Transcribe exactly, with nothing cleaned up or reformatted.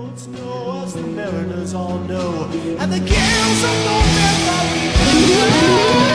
snow, as the mariners all know, and the gales of North River.